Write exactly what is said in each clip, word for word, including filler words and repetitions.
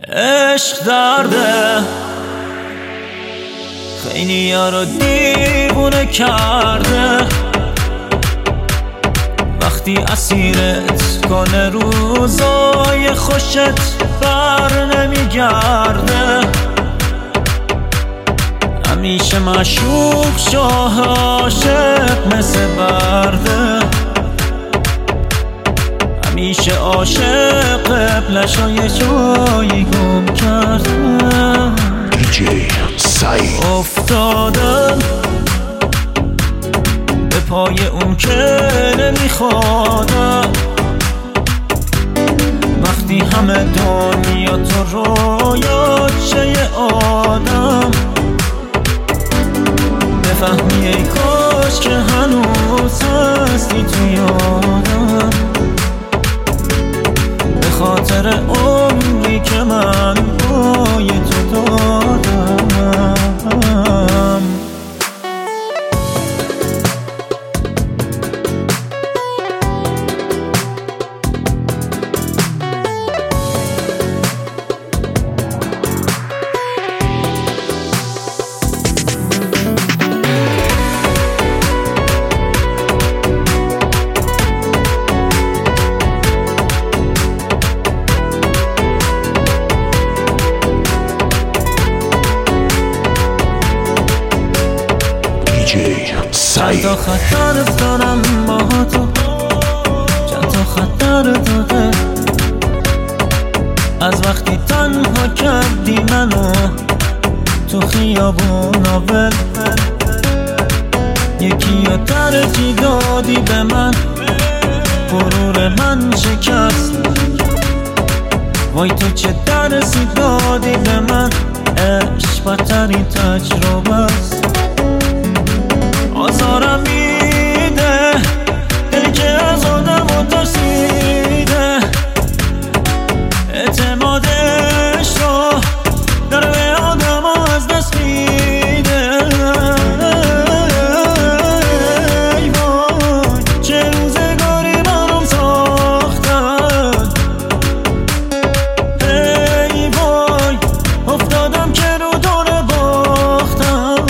عشق درده، خیلی ها رو دیوونه کرده. وقتی اسیرت کنه روزای خوشت بر نمیگرده. همیشه معشوق شاه عاشق مثل برده. همیشه عاشق قبلشو یه جایی گم کرده. دیجی سعید افتادم به پای اون که نمیخوادم. وقتی همه دنیا تو رویات شه یه آدم، بفهمی ای کاش که هنوز هستی تو یادم. به خاطر عمری که من بای تو دادم. چند تا خطر افتادم با تو، چند تا خطر داده. از وقتی تنها کردی منو تو خیابون ول، یکی رو ترجیح دادی به من، غرور من شکست. وای تو چه درسی دادی به من، عشق بدترین تجربه است. آزارم میده دل که از آدم و ترسیده. اعتمادش رو داره به آدم از دست میده. ای وای چه روزگاری برام ساختن. ای وای افتادم که رو دور باختم.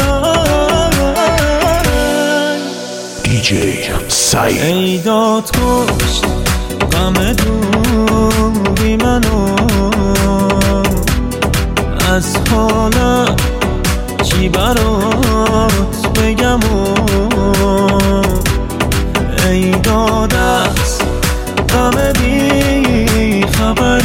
دیجی سعید ای داد کشت غم دوری منو، از حالم چی برات بگم. ای داد از غم بی خبر